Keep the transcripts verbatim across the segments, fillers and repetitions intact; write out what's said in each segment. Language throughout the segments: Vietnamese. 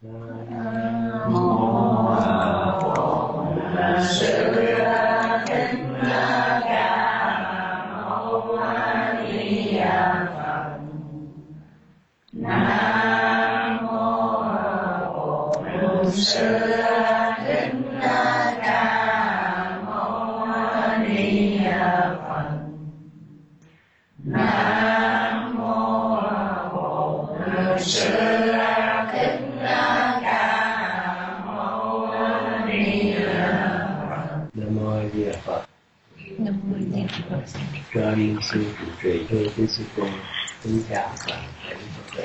Nam mô Bổn Sư Thích Ca Mâu Ni Phật. Nam mô Bổn Sư Thích Ca Mâu Ni Phật. Nam mô Bổn Sư Thích Ca Mâu Ni Phật. Nam mô A Di Đà Phật. Nam mô A Di Đà Phật. Trên sư trụ trì thưa quý sư cô, kính chào và thầy Phật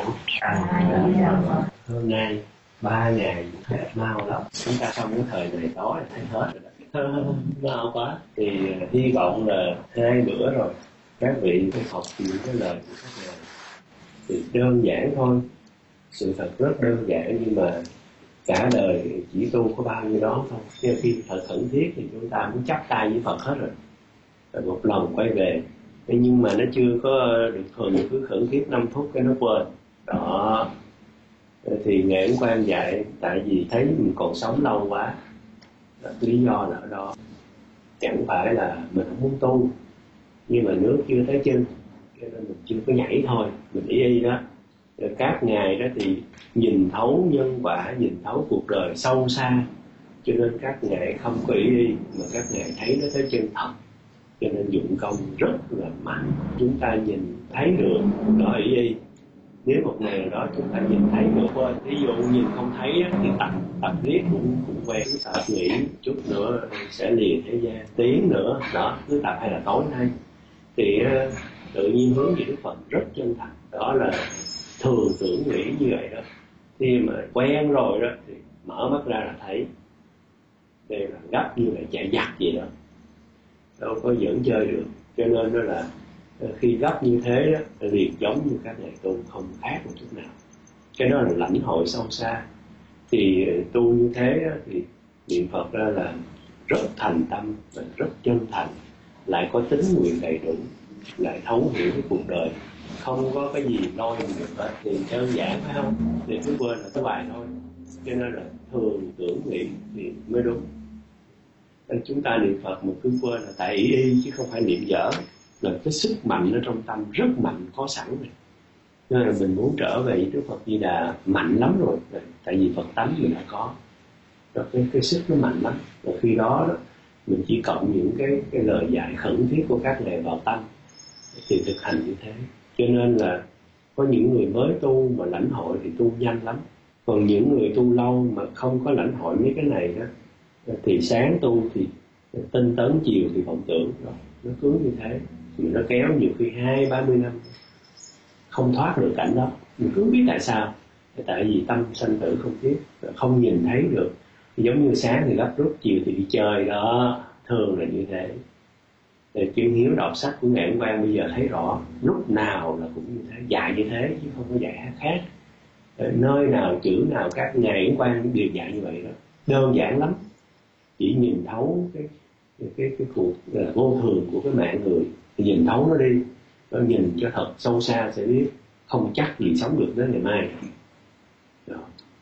tử. Hôm nay ba ngày mau lắm, chúng ta xong cái thời này tối thấy hết rồi đó. Mau quá. Thì hy vọng là hai bữa rồi các vị phải học những cái lời của các ngài. Thì đơn giản thôi, sự thật rất đơn giản, nhưng mà cả đời chỉ tu có bao nhiêu đó thôi. Nhưng khi thật khẩn thiết thì chúng ta muốn chắp tay với Phật hết rồi, rồi một lần quay về. Nhưng mà nó chưa có được thường, cứ khẩn thiết năm phút cái nó quên đó. Thì Ngài Ấn Quang dạy tại vì thấy mình còn sống lâu quá, lý do là ở đó. Chẳng phải là mình không muốn tu, nhưng mà nước chưa tới chân, cho nên mình chưa có nhảy thôi, mình y y đó. Rồi các ngài đó thì nhìn thấu nhân quả, nhìn thấu cuộc đời sâu xa, cho nên các ngài không có y y, mà các ngài thấy nó tới chân thật, cho nên dụng công rất là mạnh. Chúng ta nhìn thấy được đó y y. Nếu một ngày nào đó chúng ta nhìn thấy được, quên, ví dụ nhìn không thấy thì tập tập riết cũng cũng quen. Tập nghĩ chút nữa sẽ lìa thế gian, tiếng nữa đó, cứ tập hay là tối nay thì tự nhiên hướng về Đức Phật rất chân thành. Đó là thường tưởng nghĩ như vậy đó. Khi mà quen rồi đó thì mở mắt ra là thấy. Đây là gấp như là chạy giặc gì đó, đâu có dẫn chơi được. Cho nên đó là khi gấp như thế đó, liền giống như các ngài tu, không khác một chút nào. Cái đó là lãnh hội sâu xa. Thì tu như thế đó, thì niệm Phật ra là rất thành tâm và rất chân thành, lại có tính nguyện đầy đủ, lại thấu hiểu cái cuộc đời, không có cái gì lôi mình được hết. Thì đơn giản phải không? Thì cứ quên là cái bài thôi. Cho nên là thường tưởng nghĩ thì mới đúng. Nên chúng ta niệm Phật mà cứ quên là tại ý y chứ không phải niệm dở. Là cái sức mạnh ở trong tâm rất mạnh, có sẵn rồi. Nên là mình muốn trở về với Đức Phật Di Đà mạnh lắm rồi. Tại vì Phật tánh mình đã có. Rồi cái, cái sức nó mạnh lắm. Và khi đó, đó mình chỉ cộng những cái, cái lời dạy khẩn thiết của các ngài vào tâm thì thực hành như thế. Cho nên là có những người mới tu mà lãnh hội thì tu nhanh lắm. Còn những người tu lâu mà không có lãnh hội mấy cái này đó, thì sáng tu thì tinh tấn, chiều thì vọng tưởng. Rồi nó cứ như thế, mà nó kéo nhiều khi hai ba mươi năm không thoát được cảnh đó. Mình cứ biết tại sao. Tại vì tâm sanh tử không thiết, không nhìn thấy được. Giống như sáng thì gấp rút, chiều thì đi chơi đó. Thường là như thế. Để Chữ Hiếu đọc sách của Ngài Ấn Quang bây giờ thấy rõ, lúc nào là cũng như thế, dạy như thế chứ không có dạy khác. Nơi nào chữ nào các Ngài Ấn Quang đều dạy như vậy đó. Đơn giản lắm, chỉ nhìn thấu cái cái cái, cái cuộc là vô thường của cái mạng người, thì nhìn thấu nó đi, nó nhìn cho thật sâu xa sẽ biết không chắc gì sống được đến ngày mai. Đó.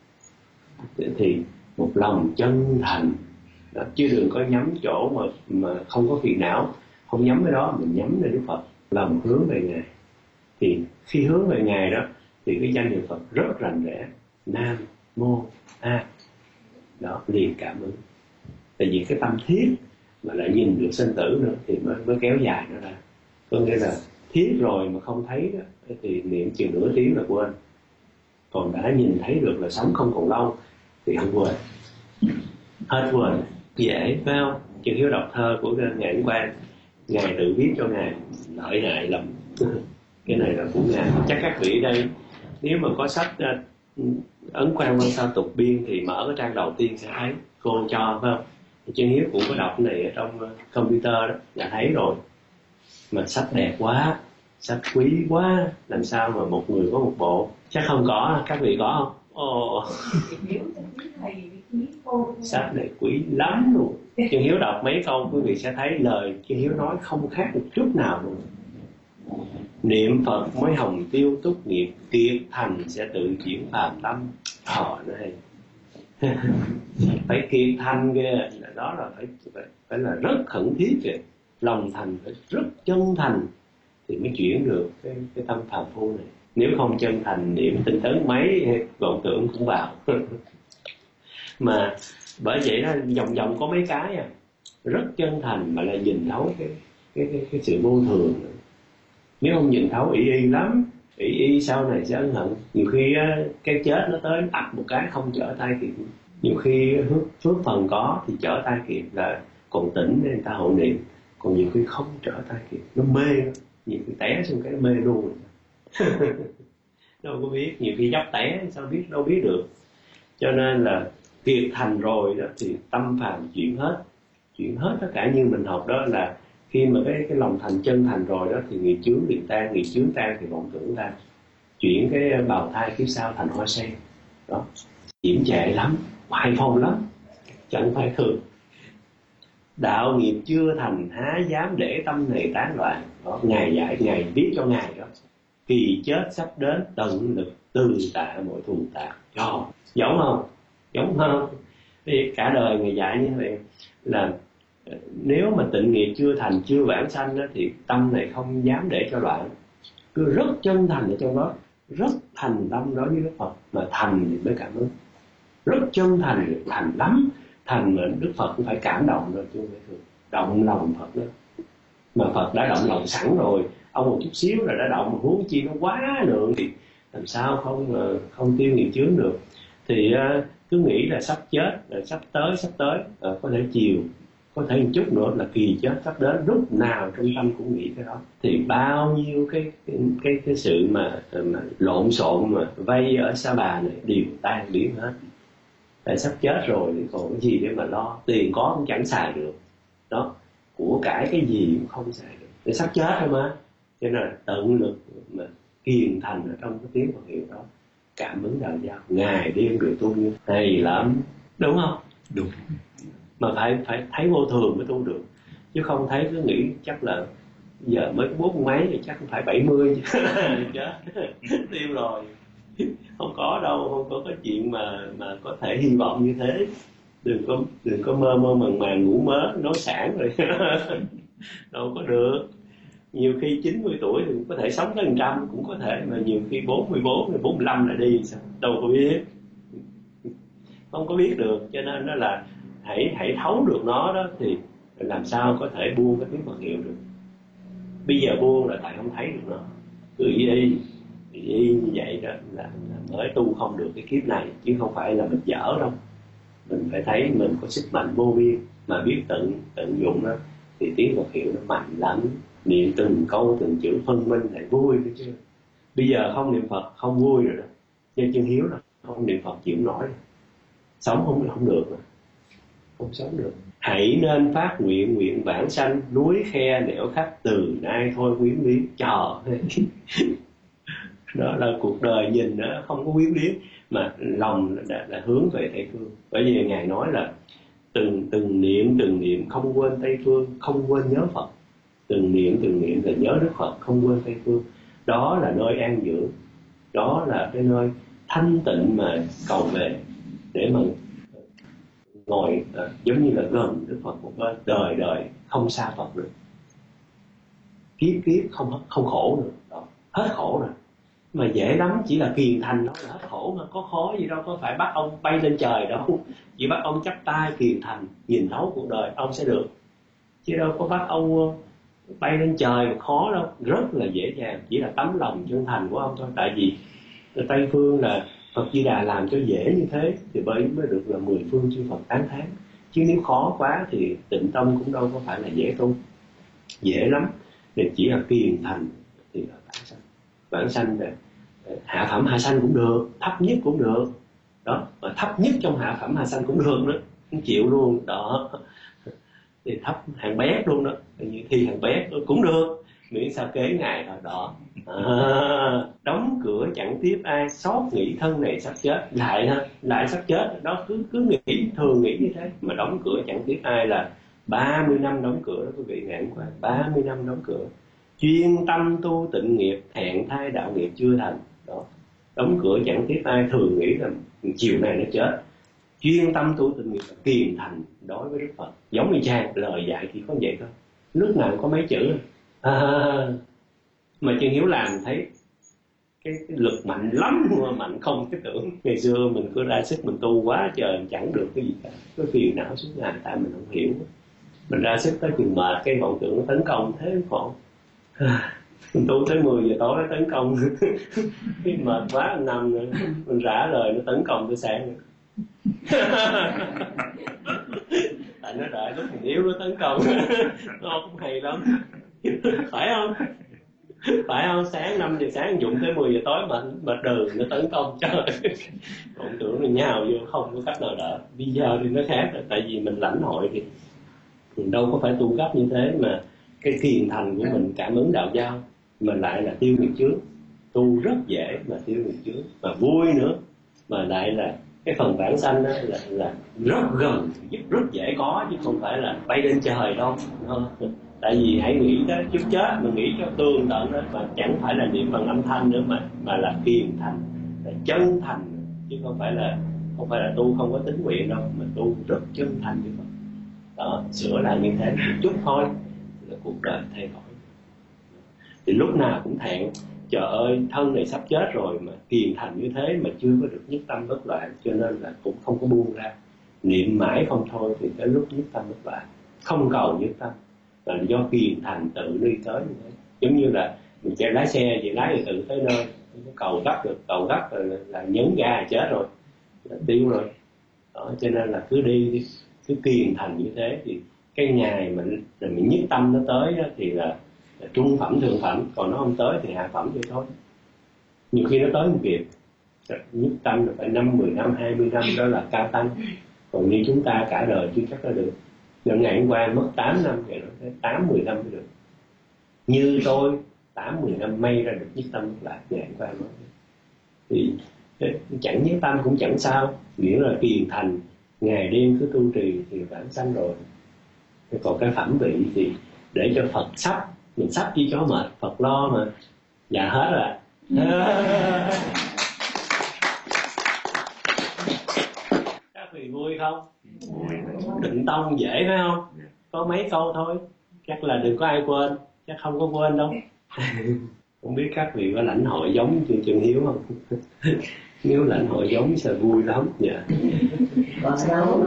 Thì một lòng chân thành đó, chứ đừng có nhắm chỗ mà mà không có phiền não, không nhắm cái đó, mình nhắm về Đức Phật, lòng hướng về Ngài. Thì khi hướng về Ngài đó thì cái danh hiệu Phật rất rành rẽ, Nam Mô A. Đó, liền cảm ứng. Tại vì cái tâm thiết mà lại nhìn được sinh tử nữa thì mới, mới kéo dài nó ra. Có nghĩa là thiết rồi mà không thấy đó, thì niệm chừng nửa tiếng là quên. Còn đã nhìn thấy được là sống không còn lâu thì không quên. Hết quên, dễ phải không? Chữ Hiếu đọc thơ của Ngài Ấn Quang, Ngài tự viết cho Ngài, lợi hại lắm. Cái này là của Ngài. Chắc các vị ở đây nếu mà có sách uh, Ấn Quang Văn Sao Tục Biên thì mở cái trang đầu tiên sẽ thấy cô cho, phải không? Chữ Hiếu cũng có đọc cái này ở trong uh, computer đó, đã thấy rồi. Mà sách đẹp quá, sách quý quá, làm sao mà một người có một bộ? Chắc không có, các vị có không? Ồ, sách này quý lắm luôn. Chư Hiếu đọc mấy câu quý vị sẽ thấy lời Chư Hiếu nói không khác một chút nào luôn. Niệm Phật mới hồng tiêu túc nghiệp, kiệt thành sẽ tự chuyển phàm tâm. Họ này phải kiệt thành kìa, đó là phải, phải phải là rất khẩn thiết kìa, lòng thành phải rất chân thành thì mới chuyển được cái cái tâm phàm phu này. Nếu không chân thành, niệm tinh tấn mấy vọng tưởng cũng vào. Mà bởi vậy đó, vòng vòng có mấy cái à, rất chân thành mà lại nhìn thấu cái cái cái, cái sự vô thường. Nếu không nhìn thấu ỷ y lắm, ỷ y sau này sẽ ân hận. Nhiều khi cái chết nó tới ập một cái không trở tay kịp. Nhiều khi phước, phước phần có thì trở tay kịp là còn tỉnh nên người ta hộ niệm, còn nhiều khi không trở tay kịp, nó mê, nhiều khi té xuống cái nó mê luôn. Đâu có biết, nhiều khi dốc té sao biết, đâu biết được. Cho nên là kiệt thành rồi đó thì tâm phàm chuyển hết, chuyển hết tất cả. Như mình học đó là khi mà cái cái lòng thành chân thành rồi đó thì nghiệp chướng liền tan, nghiệp chướng tan thì vọng tưởng tan, chuyển cái bào thai kiếp sau thành hoa sen đó, diễm trệ lắm, hoài phong lắm, chẳng phải thường. Đạo nghiệp chưa thành há dám để tâm này tán loạn đó, ngài dạy, ngài viết cho ngài đó, kỳ chết sắp đến tận lực từ tạ mọi thù tạc. Cho giống không, giống không? Thì cả đời ngài dạy như vậy là nếu mà tịnh nghiệp chưa thành, chưa vãng sanh đó, thì tâm này không dám để cho loạn, cứ rất chân thành ở trong đó, rất thành tâm đối với Đức Phật, mà thành thì mới cảm ứng. Rất chân thành, thành lắm, thành mà Đức Phật cũng phải cảm động rồi chứ không phải thường. Động lòng Phật đó, mà Phật đã động lòng sẵn rồi, ông một chút xíu là đã động, mà huống chi nó quá lượng thì làm sao không không tiêu nghiệp chướng được. Thì cứ nghĩ là sắp chết, là sắp tới, sắp tới, à, có thể chiều, có thể một chút nữa là kỳ chết sắp đến, lúc nào trong tâm cũng nghĩ cái đó. Thì bao nhiêu cái cái cái, cái sự mà, mà lộn xộn mà vây ở Sa Bà này đều tan biến hết. Tại sắp chết rồi thì còn cái gì để mà lo, tiền có cũng chẳng xài được đó, của cải cái gì cũng không xài được, để sắp chết thôi mà. Cho nên là tận lực mà kiền thành ở trong cái tiếng Phật hiệu đó, cảm ứng đạo giao, ngày đêm đều tu như hay lắm, đúng không? Đúng. Mà phải phải thấy vô thường mới tu được, chứ không thấy cứ nghĩ chắc là giờ mới bốn mấy thì chắc phải bảy mươi chết tiêu rồi. Không có đâu, không có cái chuyện mà mà có thể hy vọng như thế. Đừng có đừng có mơ mơ màng màng ngủ mớ nói sản rồi. Đâu có được. Nhiều khi chín mươi tuổi thì có thể sống tới một trăm cũng có thể, mà nhiều khi bốn mươi bốn rồi bốn mươi lăm là đi sao? Đâu có biết. Không có biết được, cho nên đó là hãy hãy thấu được nó đó thì làm sao có thể buông cái tiếng Phật hiệu được. Bây giờ buông là tại không thấy được nó, cứ ý đi ý như vậy đó là, là mới tu không được cái kiếp này, chứ không phải là mình dở đâu. Mình phải thấy mình có sức mạnh vô biên mà biết tận tận dụng đó thì tiếng Phật hiệu nó mạnh lắm. Niệm từng câu từng chữ phân minh lại vui đấy chứ. Bây giờ không niệm Phật không vui rồi đó, nhân chân hiếu rồi, không niệm Phật chịu nổi rồi. Sống không không được rồi, không sống được. Hãy nên phát nguyện, nguyện vãng sanh, núi khe nẻo khắp từ nay thôi quyến luyến. Trời. Đó là cuộc đời nhìn nó không có quyến luyến, mà lòng đã, đã hướng về Tây Phương. Bởi vì ngài nói là từng từng niệm từng niệm không quên Tây Phương, không quên nhớ Phật. Từng niệm từng niệm là nhớ Đức Phật, không quên Tây Phương. Đó là nơi an dưỡng, đó là cái nơi thanh tịnh mà cầu về, để mà ngồi à, giống như là gần Đức Phật một bên, đời đời không xa Phật được, kiếp kiếp không không khổ nữa, đó, hết khổ rồi. Mà dễ lắm, chỉ là kiền thành đó là hết khổ mà, có khó gì đâu, có phải bắt ông bay lên trời đâu, chỉ bắt ông chắp tay kiền thành nhìn thấu cuộc đời ông sẽ được, chứ đâu có bắt ông bay lên trời mà khó đâu, rất là dễ dàng, chỉ là tấm lòng chân thành của ông thôi. Tại vì Tây Phương là Phật Di Đà làm cho dễ như thế thì bởi mới được là mười phương chư Phật tán thán, chứ nếu khó quá thì Tịnh Tông cũng đâu có phải là dễ tu, dễ lắm. Nên chỉ là kiền thành thì là vãng sanh, vãng sanh về hạ phẩm hạ sanh cũng được, thấp nhất cũng được đó, mà thấp nhất trong hạ phẩm hạ sanh cũng được nữa, không chịu luôn đó. Thì thấp hàng bé luôn đó, thì hàng bé cũng được, miễn sao kế ngài rồi đó. À, đóng cửa chẳng tiếp ai, xót nghĩ thân này sắp chết, lại ha, lại sắp chết đó, cứ cứ nghĩ thường nghĩ như thế, mà đóng cửa chẳng tiếp ai là ba mươi năm đóng cửa đó quý vị, ngạn quá, ba mươi năm đóng cửa. chuyên tâm tu tịnh nghiệp, hẹn thai đạo nghiệp chưa thành. Đó, đóng cửa chẳng tiếp ai, thường nghĩ là chiều này nó chết. Chuyên tâm tu tịnh nghiệp kiền thành đối với Đức Phật. Giống như cha, lời dạy thì có vậy thôi, lúc nào có mấy chữ à, mà Chân Hiếu làm thấy cái, cái lực mạnh lắm, mà mạnh không cái tưởng. Ngày xưa mình cứ ra sức mình tu quá trời, chẳng được cái gì cả, cái phiền não suốt ngày, tại mình không hiểu. Mình ra sức tới chừng mệt, cái vọng tưởng nó tấn công thế khổ. Mình tu tới mười giờ tối nó tấn công cái mệt quá mình nằm rồi, mình rã lời nó tấn công tới sáng rồi. Tại nó đợi lúc mình yếu nó tấn công. Nó cũng hay lắm, phải không? Phải không? Sáng năm giờ sáng dụng tới mười giờ tối mà mà đường nó tấn công, trời. Vọng tưởng mình nhào vô không có cách nào đỡ. Bây giờ thì nó khác rồi, tại vì mình lãnh hội thì mình đâu có phải tu gấp như thế, mà cái kiền thành của mình cảm ứng đạo giao, mà lại là tiêu nghiệp chướng. Tu rất dễ mà tiêu nghiệp chướng, mà vui nữa, mà lại là cái phần vãng sanh đó là, là rất gần, rất dễ có, chứ không phải là bay lên trời đâu. Tại vì hãy nghĩ tới chút chết, mình nghĩ cho tường tận đó, mà chẳng phải là niệm bằng âm thanh nữa, mà mà là kiền thành, là chân thành, chứ không phải là không phải là tu không có tính nguyện đâu, mà tu rất chân thành như vậy. Đó, sửa lại như thế một chút thôi là cuộc đời thay đổi. Thì lúc nào cũng thẹn, trời ơi thân này sắp chết rồi mà kiền thành như thế mà chưa có được nhất tâm bất loạn, cho nên là cũng không có buông ra, niệm mãi không thôi, thì tới lúc nhất tâm bất loạn, không cầu nhất tâm, là do kiền thành tự đi tới như thế. Giống như là mình chạy lái xe vậy, lái thì tự tới nơi, cầu gấp được, cầu gấp rồi là, là nhấn ga chết rồi, là tiêu rồi. Đó, cho nên là cứ đi, cứ kiền thành như thế, thì cái ngày mà mình nhất tâm nó tới đó, thì là, là trung phẩm thượng phẩm, còn nó không tới thì hạ phẩm vậy thôi. Nhiều khi nó tới một kịp, nhất tâm là phải năm, mười năm, hai mươi năm, đó là cao tăng. Còn như chúng ta cả đời chưa chắc là được. Lần ngày hôm qua mất tám năm, vậy nó tám, mười năm mới được. Như tôi tám, mười năm may ra được nhất tâm lại, ngày hôm qua nói. Thì chẳng nhất tâm cũng chẳng sao, nghĩa là kiền thành, ngày đêm cứ tu trì thì vãng sanh rồi. Còn cái phẩm vị thì để cho Phật sắp, mình sắp chi cho mệt, Phật lo mà. Dạ hết rồi. Các vị vui không? Định tông dễ phải không? Có mấy câu thôi, chắc là đừng có ai quên, chắc không có quên đâu. Không biết các vị có lãnh hội giống chương Chân Hiếu không? Nếu lãnh hội giống sẽ vui lắm. Dạ. Còn đâu.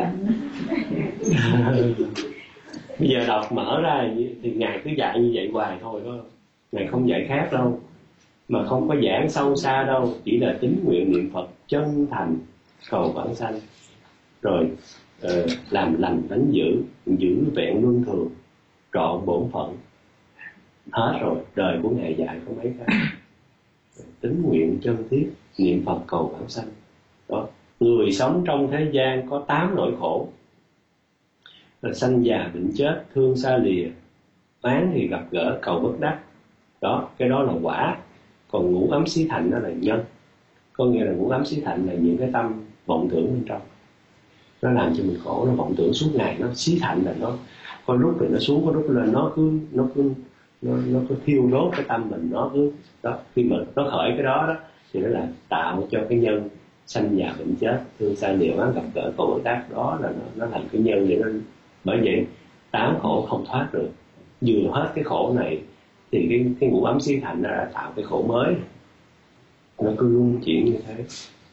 Bây giờ đọc mở ra thì Ngài cứ dạy như vậy hoài thôi đó. Ngài không dạy khác đâu, mà không có giảng sâu xa đâu, chỉ là tín nguyện niệm Phật chân thành cầu vãng sanh, rồi uh, làm lành đánh giữ, giữ vẹn luân thường, trọn bổn phận. Hết rồi, đời của Ngài dạy có mấy cái. Tín nguyện chân thiết, niệm Phật cầu vãng sanh. Đó, người sống trong thế gian có tám nỗi khổ, là sanh già bệnh chết, thương xa lìa, oán thì gặp gỡ cầu bất đắc. Đó, cái đó là quả. Còn ngũ ấm xí thạnh đó là nhân. Có nghĩa là ngũ ấm xí thạnh là những cái tâm vọng tưởng bên trong, nó làm cho mình khổ. Nó vọng tưởng suốt ngày, nó xí thạnh là nó có lúc rồi nó xuống, có lúc là nó cứ nó cứ nó, nó cứ thiêu đốt cái tâm mình. Nó cứ đó, khi mà nó khởi cái đó đó thì nó là tạo cho cái nhân sanh già bệnh chết, thương xa lìa, oán gặp gỡ cầu bất đắc. Đó là nó, nó thành cái nhân vậy. Nó bởi vậy tám khổ không thoát được. Vừa hết cái khổ này thì cái, cái ngũ ấm xí thạnh nó đã tạo cái khổ mới. Nó cứ luân chuyển như thế.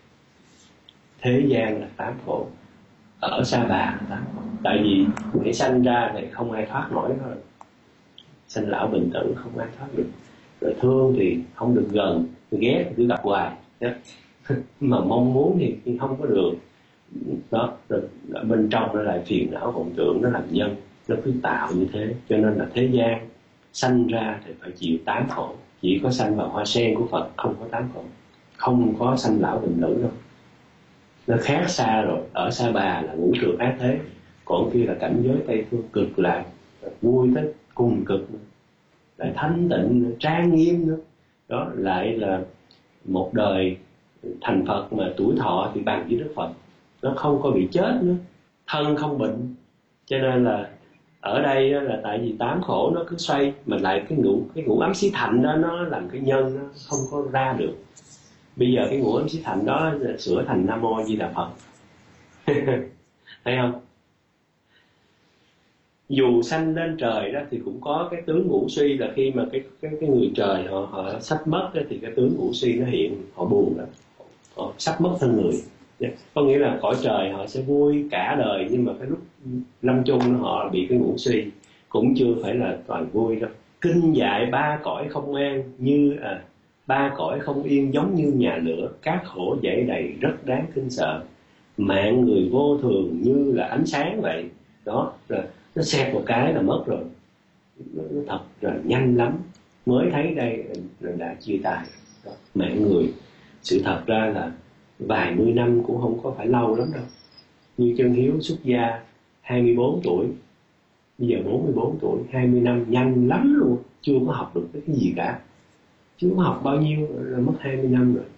Thế gian là tám khổ, ở Sa Bà là tám khổ. Tại vì để sanh ra thì không ai thoát nổi thôi. Sanh lão bệnh tử không ai thoát được. Rồi thương thì không được gần, ghét thì cứ gặp hoài. Mà mong muốn thì không có được. Đó, rồi bên trong nó lại phiền não vọng tưởng, nó làm nhân, nó cứ tạo như thế. Cho nên là thế gian sanh ra thì phải chịu tám khổ. Chỉ có sanh vào hoa sen của Phật không có tám khổ, không có sanh lão bệnh tử đâu. Nó khác xa rồi. Ở Sa Bà là ngũ trượt ác thế, còn kia là cảnh giới Tây Phương cực lạc, vui tới cùng cực nữa. Lại thanh tịnh nữa, trang nghiêm nữa. Đó lại là một đời thành Phật mà tuổi thọ thì bằng với Đức Phật. Nó không có bị chết nữa, thân không bệnh. Cho nên là Ở đây là tại vì tám khổ nó cứ xoay, mà lại cái ngũ cái ngũ ấm xí thạnh đó nó làm cái nhân nó không có ra được. Bây giờ cái ngũ ấm xí thạnh đó sửa thành Nam Mô Di Đà Phật. Thấy không? Dù sanh lên trời đó thì cũng có cái tướng ngũ suy, là khi mà cái cái, cái người trời họ họ sắp mất đó, thì cái tướng ngũ suy nó hiện, họ buồn lắm, họ sắp mất thân người. Có nghĩa là cõi trời họ sẽ vui cả đời, nhưng mà cái lúc lâm chung họ bị cái ngũ suy, cũng chưa phải là toàn vui đâu. Kinh dạy ba cõi không an như à, ba cõi không yên giống như nhà lửa, các khổ dậy đầy rất đáng kinh sợ. Mạng người vô thường như là ánh sáng vậy đó, rồi nó xẹt một cái là mất rồi, nó, nó thật là nhanh lắm, mới thấy đây rồi đã chia tay đó. Mạng người sự thật ra là vài mươi năm cũng không có phải lâu lắm đâu. Như Chân Hiếu xuất gia hai mươi bốn tuổi, bây giờ bốn mươi bốn tuổi, hai mươi năm nhanh lắm luôn, chưa có học được cái gì cả, chưa có học bao nhiêu là mất hai mươi năm rồi.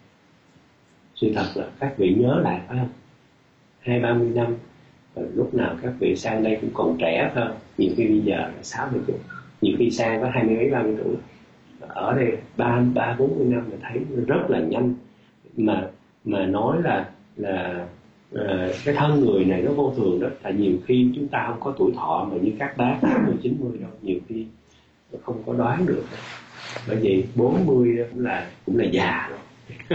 Sự thật là các vị nhớ lại phải không, hai ba mươi năm, rồi lúc nào các vị sang đây cũng còn trẻ phải không, nhiều khi bây giờ là sáu mươi tuổi, nhiều khi sang có hai mươi mấy ba mươi tuổi, ở đây ba ba bốn mươi năm là thấy rất là nhanh. Mà mà nói là là uh, cái thân người này nó vô thường đó, là nhiều khi chúng ta không có tuổi thọ mà như các bác tám mươi chín mươi đâu, nhiều khi không có đoán được đó. Bởi vì bốn mươi đó cũng là cũng là già rồi.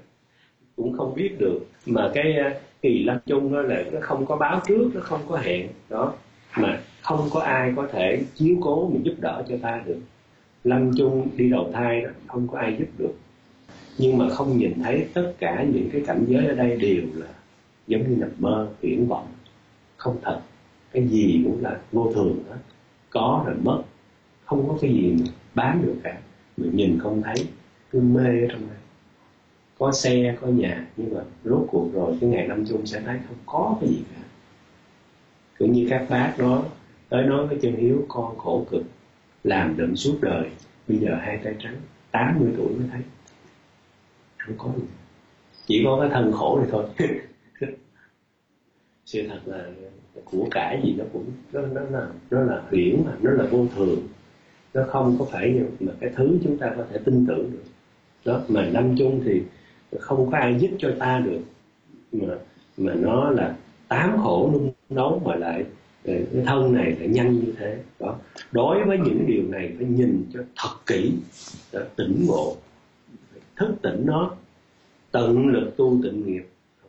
Cũng không biết được. Mà cái kỳ lâm chung đó là nó không có báo trước, nó không có hẹn đó, mà không có ai có thể chiếu cố mình giúp đỡ cho ta được. Lâm chung đi đầu thai đó, không có ai giúp được. Nhưng mà không nhìn thấy tất cả những cái cảnh giới ở đây đều là giống như nằm mơ, viễn vọng, không thật. Cái gì cũng là vô thường đó, có rồi mất, không có cái gì mà bám được cả. Mình nhìn không thấy, cứ mê ở trong đây. Có xe, có nhà, nhưng mà rốt cuộc rồi cái ngày lâm chung sẽ thấy không có cái gì cả. Cứ như các bác đó tới nói với Chân Hiếu, con khổ cực, làm đựng suốt đời, bây giờ hai tay trắng, tám mươi tuổi mới thấy không có gì, chỉ có cái thân khổ này thôi. Sự thật là của cải gì nó cũng nó nó là nó là huyễn, mà nó là vô thường, nó không có phải mà cái thứ chúng ta có thể tin tưởng được đó. Mà lâm chung thì không có ai giúp cho ta được, mà mà nó là tám khổ nung nấu, mà lại cái thân này lại nhanh như thế đó. Đối với những điều này phải nhìn cho thật kỹ, đó, tỉnh ngộ, thức tỉnh nó, tận lực tu tịnh nghiệp.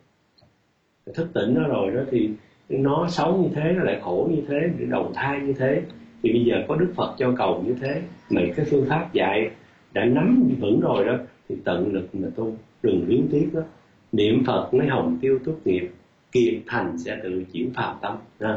Thức tỉnh nó rồi đó thì nó sống như thế, nó lại khổ như thế, để đầu thai như thế. Thì bây giờ có Đức Phật cho cầu như thế, mấy cái phương pháp dạy đã nắm vững rồi đó, thì tận lực mà tu, đừng luyến tiếc đó. Niệm Phật mới hồng tiêu tốt nghiệp, kiệt thành sẽ tự chuyển phàm tâm. À,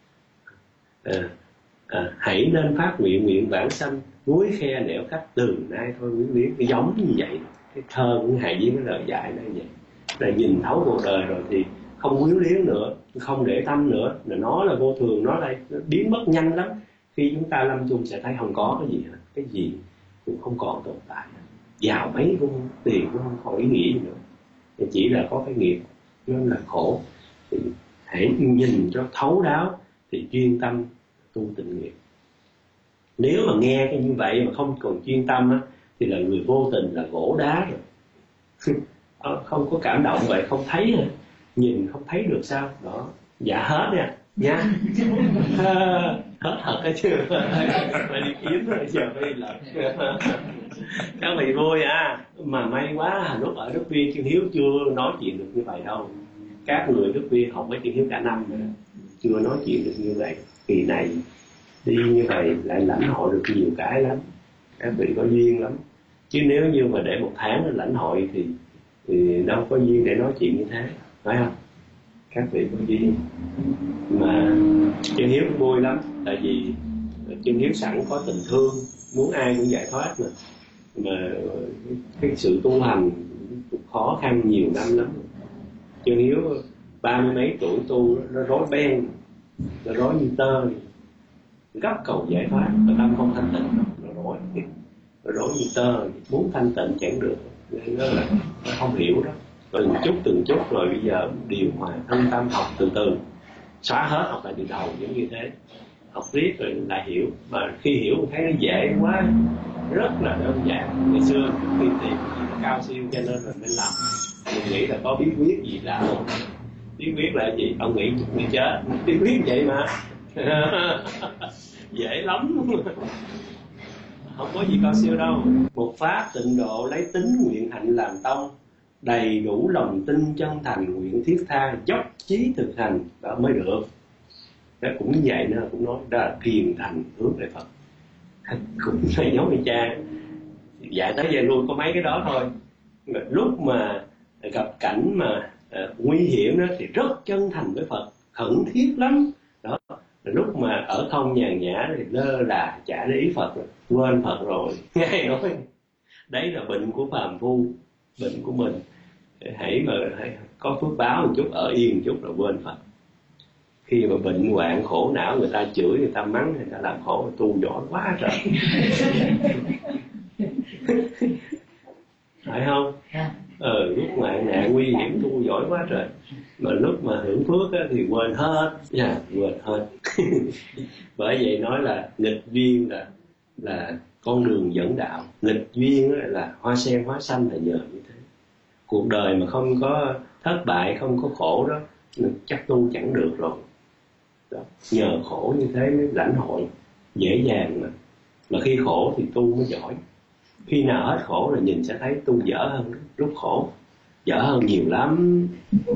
à, à, hãy nên phát nguyện nguyện vãng sanh, núi khe nẻo cách từ nay thôi quyến luyến. Cái giống như vậy, cái thơ của Ngài với cái lời dạy nó vậy. Là nhìn thấu cuộc đời rồi thì không quyến luyến nữa, không để tâm nữa, là nó là vô thường, nó đây nó biến mất nhanh lắm. Khi chúng ta lâm chung sẽ thấy không có cái gì hết, cái gì cũng không còn tồn tại, giàu mấy cũng tiền cũng không còn ý nghĩa gì nữa, thì chỉ là có cái nghiệp nó là khổ. Thì hãy nhìn cho thấu đáo thì chuyên tâm tu tịnh nghiệp. Nếu mà nghe cái như vậy mà không còn chuyên tâm á, thì là người vô tình, là gỗ đá rồi. Không có cảm động vậy, không thấy hả? Nhìn không thấy được sao đó. Dạ hết nha nha. Hết thật cái chưa. Phải đi kiếm rồi, giờ phải đi làm. Các vị vui à. Mà may quá lúc ở Đức Viên Chân Hiếu chưa nói chuyện được như vậy đâu. Các người Đức Viên học với Chân Hiếu cả năm rồi, chưa nói chuyện được như vậy. Kỳ này đi như vậy lại lãnh hội được nhiều cái lắm. Các vị có duyên lắm. Chứ nếu như mà để một tháng lãnh hội thì thì đâu có duyên để nói chuyện như thế, phải không? Các vị có duyên. Mà Chân Hiếu cũng vui lắm, tại vì Chân Hiếu sẵn có tình thương, muốn ai cũng giải thoát mà. Mà cái sự tu hành khó khăn nhiều năm lắm. Chân Hiếu ba mươi mấy tuổi tu nó rối beng, nó rối như tơ, gấp cầu giải thoát, mà tâm không thanh tịnh, nó rối, nó rối như tơ, muốn thanh tịnh chẳng được. Nên nó là nó không hiểu đó. Từng chút từng chút rồi bây giờ điều hòa thân tâm, học từ từ, xóa hết học lại từ đầu, giống như thế. học riết rồi lại hiểu, mà khi hiểu thấy nó dễ quá, rất là đơn giản. Ngày xưa khi tìm cao siêu cho nên là mới làm, mình nghĩ là có bí quyết gì lạ không? Bí quyết là gì? Ông nghĩ chút người chết, bí quyết vậy mà dễ lắm, không có gì cao siêu đâu. Một pháp tịnh độ lấy tính nguyện hạnh làm tông, đầy đủ lòng tin chân thành nguyện thiết tha, dốc chí thực hành đó mới được. Đó cũng như vậy nữa, cũng nói đó là thiền thành hướng về Phật. Cũng phải giống như cha dạy tới về luôn có mấy cái đó thôi. Mà lúc mà gặp cảnh mà uh, nguy hiểm đó thì rất chân thành với Phật, khẩn thiết lắm đó. Lúc mà ở không nhàn nhã thì lơ là chả để ý Phật rồi, quên Phật rồi. Ngay nói đấy là bệnh của phàm phu, bệnh của mình. Hãy mà hãy có phước báo một chút, ở yên một chút là quên Phật. Khi mà bệnh hoạn khổ não, người ta chửi, người ta mắng, người ta làm khổ, tu giỏi quá trời. Phải không? Ờ, lúc hoạn nạn nguy hiểm tu giỏi quá trời, mà lúc mà hưởng phước á, thì quên hết, yeah, quên hết. Bởi vậy nói là nghịch duyên là là con đường dẫn đạo, nghịch duyên là, là hoa sen hóa xanh là nhờ như thế. Cuộc đời mà không có thất bại, không có khổ đó, chắc tu chẳng được rồi. Đó. Nhờ khổ như thế mới lãnh hội dễ dàng mà. Mà khi khổ thì tu mới giỏi. Khi nào hết khổ là nhìn sẽ thấy tu dở hơn lúc khổ, dở hơn nhiều lắm.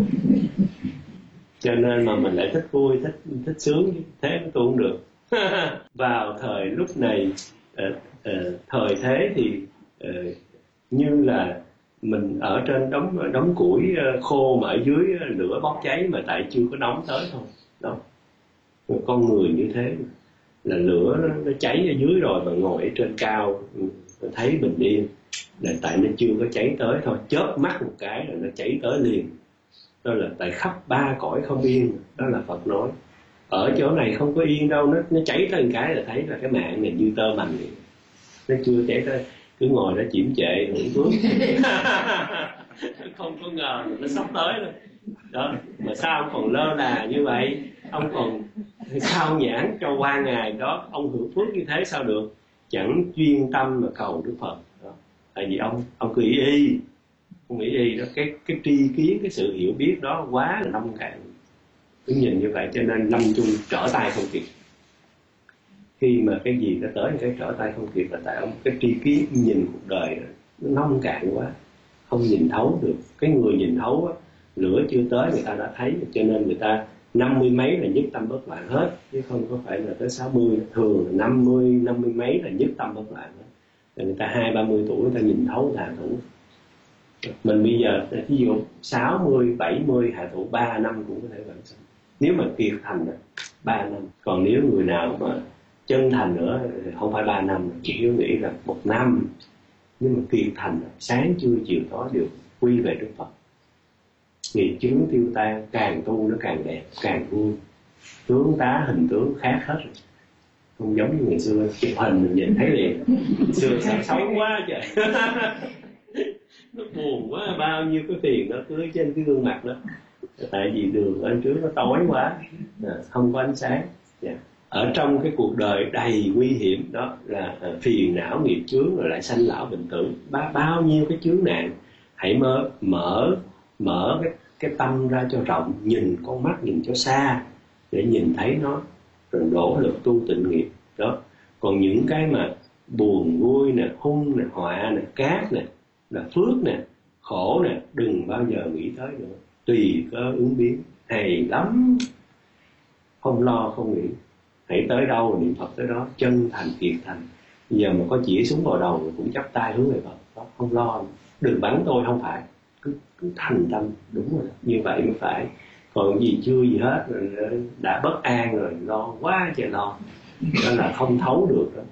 Cho nên mà mình lại thích vui, thích thích sướng, thế mới tu không được. Vào thời lúc này, uh, uh, thời thế thì uh, như là mình ở trên đống đống củi khô mà ở dưới lửa bốc cháy mà tại chưa có nóng tới thôi. Đó. Con người như thế là lửa nó, nó cháy ở dưới rồi mà ngồi ở trên cao thấy bình yên, là tại nó chưa có cháy tới thôi, chớp mắt một cái là nó cháy tới liền. Đó là tại khắp ba cõi không yên. Đó là Phật nói ở chỗ này không có yên đâu, nó nó cháy tới một cái là thấy là cái mạng này như tơ mành vậy. Nó chưa cháy tới, cứ ngồi đó chiếm trệ hưởng phước. Không có ngờ nó sắp tới rồi đó. Mà sao ông còn lơ là như vậy, ông còn sao nhãn cho qua ngày đó ông hưởng phước như thế sao được? Chẳng chuyên tâm mà cầu Đức Phật đó. Tại vì ông ông cứ ý y ông nghĩ y đó, cái cái tri kiến, cái sự hiểu biết đó quá là nông cạn, cứ nhìn như vậy cho nên lâm chung trở tay không kịp. Khi mà cái gì nó tới cái trở tay không kịp là tại ông cái tri kiến nhìn cuộc đời đó, nó nông cạn quá, không nhìn thấu được. Cái người nhìn thấu á, lửa chưa tới người ta đã thấy, cho nên người ta năm mươi mấy là nhất tâm bất loạn hết, chứ không có phải là tới sáu mươi. Thường là năm mươi, năm mươi mấy là nhất tâm bất loạn hết. Người ta hai ba mươi tuổi người ta nhìn thấu hạ thủ. Mình bây giờ ví dụ sáu mươi, bảy mươi hạ thủ ba năm cũng có thể vận sinh. Nếu mà kiệt thành đó ba năm. Còn nếu người nào mà chân thành nữa không phải ba năm, chỉ nghĩ là một năm. Nhưng mà kiệt thành sáng trưa chiều tối đều quy về Đức Phật. Nghiệp chướng tiêu tan, càng tu nó càng đẹp, càng vui. Tướng tá hình tướng khác hết rồi. Không giống như ngày xưa chụp hình mình nhìn thấy liền. Xưa sao xấu quá trời. Nó buồn quá, bao nhiêu cái phiền nó cứ trên cái gương mặt đó. Tại vì đường ở trước nó tối quá, không có ánh sáng. Yeah. Ở trong cái cuộc đời đầy nguy hiểm đó là phiền não nghiệp chướng, rồi lại sanh lão bệnh tử, ba bao nhiêu cái chướng nạn. Hãy mở mở mở cái cái tâm ra cho rộng, nhìn con mắt nhìn cho xa để nhìn thấy nó, rồi đổ lực tu tịnh nghiệp đó. Còn những cái mà buồn vui nè, hung nè, họa nè, cát nè, là phước nè, khổ nè, đừng bao giờ nghĩ tới nữa. Tùy cơ ứng biến, hay lắm, không lo không nghĩ. Hãy tới đâu niệm Phật tới đó, chân thành kiệt thành. Giờ mà có chỉ súng vào đầu cũng chắp tay hướng về Phật đó, không lo. Đừng bắn tôi, không phải, cứ, cứ thành tâm, đúng rồi, như vậy mới phải. Còn gì chưa gì hết rồi, đã bất an rồi, lo quá trời lo. Đó là không thấu được đó.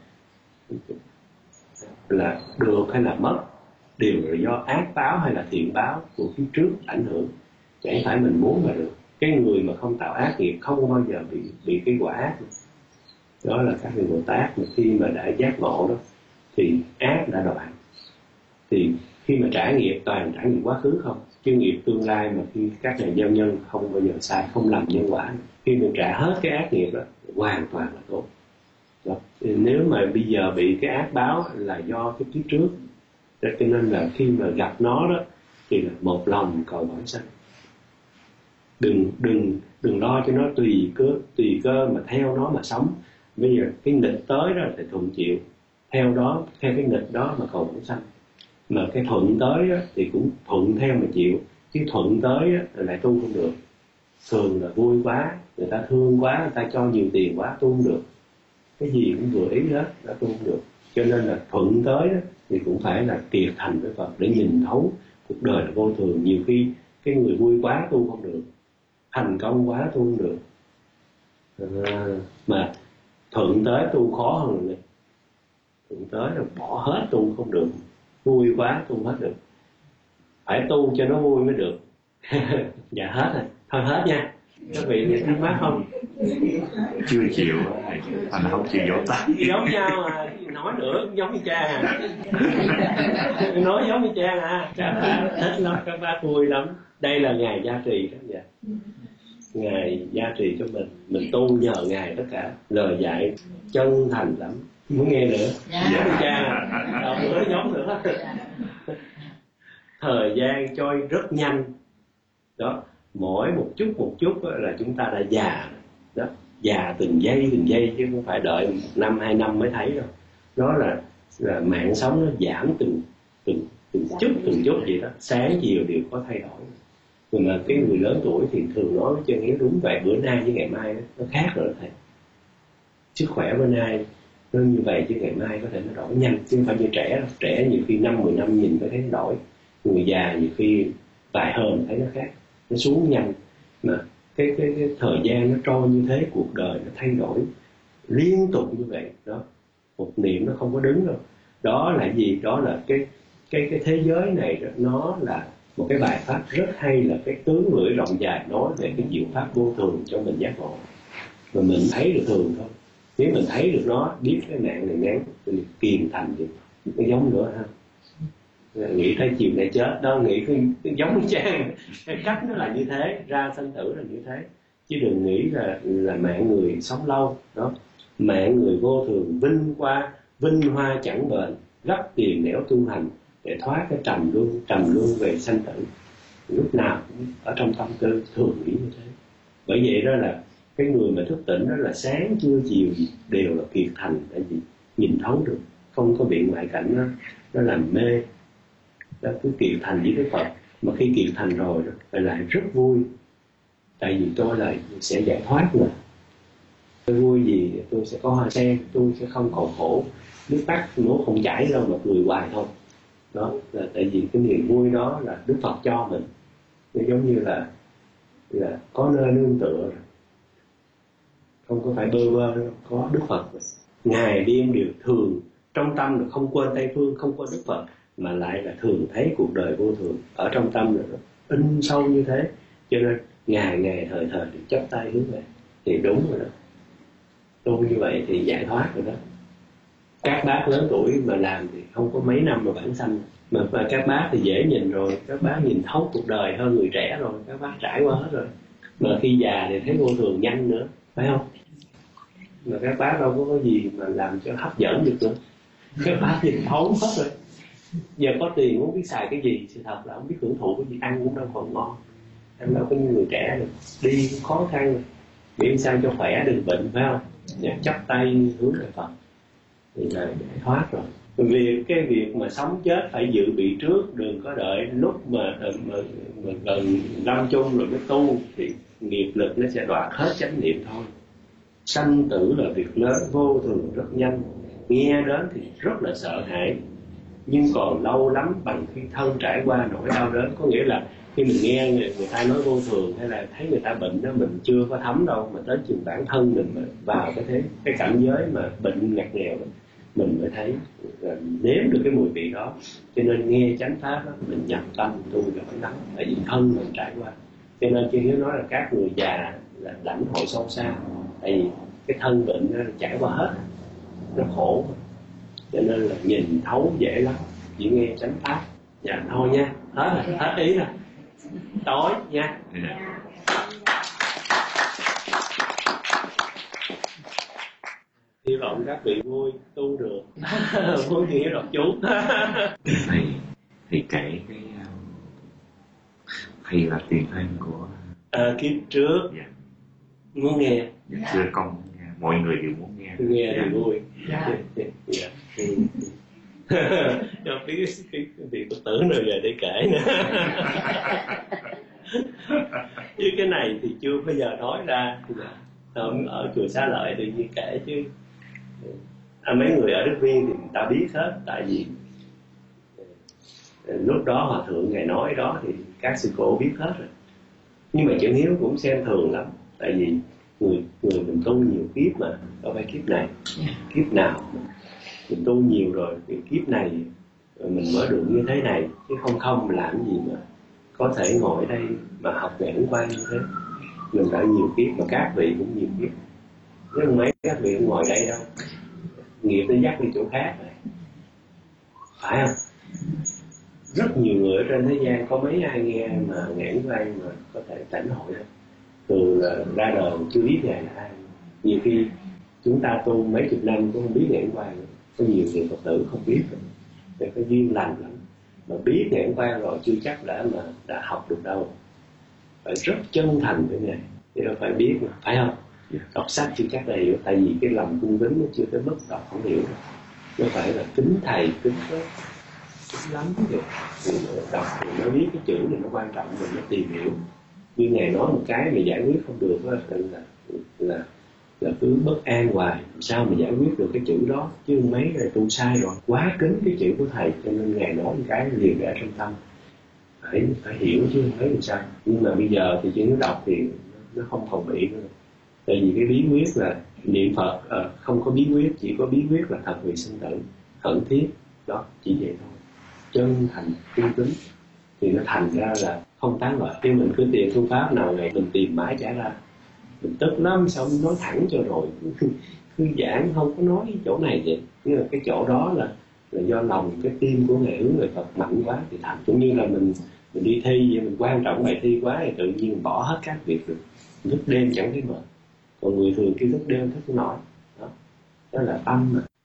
Là được hay là mất đều là do ác báo hay là thiện báo của phía trước ảnh hưởng, chẳng phải mình muốn mà được. Cái người mà không tạo ác nghiệp không bao giờ bị bị cái quả ác. Đó là các vị Bồ Tát mà khi mà đã giác ngộ đó thì ác đã đoạn. Thì khi mà trả nghiệp toàn trả nghiệp quá khứ không, chứ nghiệp tương lai mà khi các nhà gieo nhân không bao giờ sai, không làm nhân quả. Khi mình trả hết cái ác nghiệp đó hoàn toàn là tốt. Đó. Nếu mà bây giờ bị cái ác báo là do cái kiếp trước, cho nên là khi mà gặp nó đó thì là một lòng cầu vãng sanh. Đừng đừng đừng lo cho nó tùy cơ tùy cơ mà theo nó mà sống. Bây giờ cái nghịch tới đó thì thuận chịu, theo đó theo cái nghịch đó mà cầu vãng sanh. Mà cái thuận tới đó, thì cũng thuận theo mà chịu, chứ thuận tới đó, thì lại tu không được. Thường là vui quá, người ta thương quá, người ta cho nhiều tiền quá, tu không được. Cái gì cũng vừa ý hết, đã tu không được. Cho nên là thuận tới đó, thì cũng phải là kiệt thành với Phật để nhìn thấu cuộc đời là vô thường. Nhiều khi cái người vui quá tu không được, thành công quá tu không được, à, mà thuận tới tu khó hơn này. Thuận tới là bỏ hết tu không được, vui quá tu hết được, phải tu cho nó vui mới được. Dạ hết rồi, thôi hết nha. Các vị nghe thắc mắc không? Chưa chịu, anh không chịu vỗ tay. Giống nhau à, nói nữa giống như cha à. Nói giống như cha à. Các bác thích lắm, các bác vui lắm. Đây là Ngài gia trì đó vậy. Ngài gia trì cho mình, mình tu nhờ Ngài tất cả. Lời dạy chân thành lắm. Muốn nghe nữa? Dạ. Giống như cha à. Đâu nữa giống nữa. Thời gian trôi rất nhanh. Đó, mỗi một chút một chút là chúng ta đã già đó, già từng giây từng giây chứ không phải đợi một năm hai năm mới thấy đâu. Đó là là mạng sống nó giảm từng từng từng chút từng chút vậy đó, sáng chiều đều có thay đổi. Nhưng mà cái người lớn tuổi thì thường nói với chân Hiếu đúng vậy, bữa nay với ngày mai đó, nó khác rồi thầy. Sức khỏe bữa nay nó như vậy chứ ngày mai có thể nó đổi nhanh, chứ không phải như trẻ đâu. Trẻ nhiều khi năm mười năm nhìn mới thấy nó đổi, người già nhiều khi vài hôm thấy nó khác, nó xuống nhanh. Mà cái, cái, cái thời gian nó trôi như thế, cuộc đời nó thay đổi liên tục như vậy đó, một niệm nó không có đứng đâu. Đó là gì? Đó là cái cái cái thế giới này đó, nó là một cái bài pháp rất hay, là cái tướng lưỡi rộng dài nói về cái diệu pháp vô thường cho mình giác ngộ. Mà mình thấy được thường thôi, nếu mình thấy được nó, biết cái nạn này ngắn thì kiềm thành được cái giống nữa ha. Nghĩ tới chiều này chết đó, nghĩ cái, cái giống trang cái cách nó là như thế, ra sanh tử là như thế, chứ đừng nghĩ là là mạng người sống lâu đó. Mạng người vô thường, vinh qua vinh hoa chẳng bền, gấp tiền nẻo tu hành để thoát cái trầm luân trầm luân về sanh tử. Lúc nào cũng ở trong tâm tư thường nghĩ như thế. Bởi vậy đó là cái người mà thức tỉnh đó là sáng trưa chiều gì đều là kiệt thành, tại vì nhìn thấu được, không có bị ngoại cảnh nó nó làm mê. Đó, cứ kiệt thành với cái Phật, mà khi kiệt thành rồi đó phải lại rất vui, tại vì tôi là sẽ giải thoát mà. Tôi vui gì tôi sẽ có hoa sen, tôi sẽ không cầu khổ, nước mắt nó không chảy đâu mà cười hoài thôi. Đó là tại vì cái niềm vui đó là Đức Phật cho mình. Nó giống như là là có nơi nương tựa rồi, không có phải bơ vơ đâu, có Đức Phật rồi. Ngày đêm đều thường trong tâm là không quên Tây Phương, không quên Đức Phật, mà lại là thường thấy cuộc đời vô thường ở trong tâm là nó in sâu như thế. Cho nên ngày ngày thời thời được chắp tay hướng về thì đúng rồi đó. Tu như vậy thì giải thoát rồi đó. Các bác lớn tuổi mà làm thì không có mấy năm mà bản sanh, mà, mà các bác thì dễ nhìn rồi, các bác nhìn thấu cuộc đời hơn người trẻ rồi, các bác trải qua hết rồi. Mà khi già thì thấy vô thường nhanh nữa, phải không? Mà các bác đâu có cái gì mà làm cho hấp dẫn được nữa, các bác nhìn thấu hết rồi. Giờ có tiền không biết xài cái gì, sự thật là không biết hưởng thụ cái gì, ăn cũng đâu còn ngon, ăn đâu có như người trẻ được, đi cũng khó khăn rồi. Miễn sao cho khỏe đừng bệnh, phải không? Và chắp tay hướng về Phật thì là giải thoát rồi. Vì cái việc mà sống chết phải dự bị trước, đừng có đợi lúc mà, mà, mà gần lâm chung rồi mới tu, thì nghiệp lực nó sẽ đoạt hết chánh niệm thôi. Sanh tử là việc lớn, vô thường rất nhanh, nghe đến thì rất là sợ hãi, nhưng còn lâu lắm bằng khi thân trải qua nỗi đau đớn. Có nghĩa là khi mình nghe người, người ta nói vô thường, hay là thấy người ta bệnh đó, mình chưa có thấm đâu, mà tới chừng bản thân mình mà vào cái thế cái cảnh giới mà bệnh ngặt nghèo đó, mình mới thấy, nếm được cái mùi vị đó. Cho nên nghe chánh pháp đó, mình nhập tâm tu giỏi lắm, tại vì thân mình trải qua. Cho nên Chư Hiếu nói là các người già là lãnh hội sâu xa, tại vì cái thân bệnh nó trải qua hết, nó khổ, cho nên là nhìn thấu dễ lắm, chỉ nghe chánh pháp. Dạ thôi nha, hết rồi, hết ý rồi, tối nha. hy vọng các vị vui tu được. Vui nghĩa đọc chú. thầy thầy kể cái um, thầy là tiền thân của À, kiếp trước. dạ, Muốn nghe? dạ, xưa con muốn nghe, mọi người đều muốn nghe. Nghe thì Dạ. vui. Dạ. Dạ. Cho biết cái việc của tử nào về để kể nữa. Chứ cái này thì chưa bao giờ nói ra. Hôm ở chùa Xá Lợi tự nhiên kể chứ. À, mấy người ở Đức Viên thì người ta biết hết. Tại vì lúc đó Hòa Thượng Ngài nói đó thì các sư cô biết hết rồi. Nhưng mà chữ Hiếu cũng xem thường lắm. Tại vì người người mình tu nhiều kiếp mà, đâu phải kiếp này. Kiếp nào mình tu nhiều rồi thì kiếp này mình mới được như thế này, chứ không không làm gì mà có thể ngồi ở đây mà học ngày hôm qua như thế. Mình đã nhiều kiếp mà các vị cũng nhiều kiếp, chứ không mấy các vị cũng ngồi đây đâu, nghiệp nó dắt đi chỗ khác rồi, phải không? Rất nhiều người ở trên thế gian có mấy ai nghe mà ngãn quan mà có thể tỉnh hội đâu. Từ ra đời chưa biết Ngài là ai. Nhiều khi chúng ta tu mấy chục năm cũng không biết ngãn quan. Có nhiều người Phật tử không biết rồi. Để có duyên lành lắm. Mà biết ngãn quan rồi chưa chắc đã mà đã học được đâu. Phải rất chân thành với Ngài thì đâu phải biết mà, phải không? Đọc sách chưa chắc đã hiểu. Tại vì cái lòng cung kính nó chưa tới mức đọc không hiểu đâu. Nó phải là kính thầy, kính đó, kính lắm rồi. Thì đọc thì nó biết cái chữ này nó quan trọng mình mới tìm hiểu. Như Ngài nói một cái mà giải quyết không được đó, là là là cứ bất an hoài, sao mà giải quyết được cái chữ đó, chứ mấy người tu sai rồi, quá kính cái chữ của thầy, cho nên Ngài nói một cái liền để trong tâm, phải phải hiểu chứ không thấy làm sao. Nhưng mà bây giờ thì chỉ nó đọc thì nó không phòng bị nữa. Tại vì cái bí quyết là niệm Phật à, không có bí quyết, chỉ có bí quyết là thật vì sinh tử, khẩn thiết, đó chỉ vậy thôi, chân thành cung kính thì nó thành ra là không tán loạn. Khi mình cứ tìm phương pháp nào này mình tìm mãi chả ra, mình tức lắm, sao nói thẳng cho rồi cứ giảng không có nói chỗ này vậy. Nhưng mà cái chỗ đó là là do lòng cái tim của Ngài hướng người Phật mạnh quá thì thành. Cũng như là mình mình đi thi vậy, mình quan trọng bài thi quá thì tự nhiên mình bỏ hết các việc rồi, thức đêm chẳng thấy mệt. Còn người thường khi thức đêm thức nổi đó, đó là tâm mà.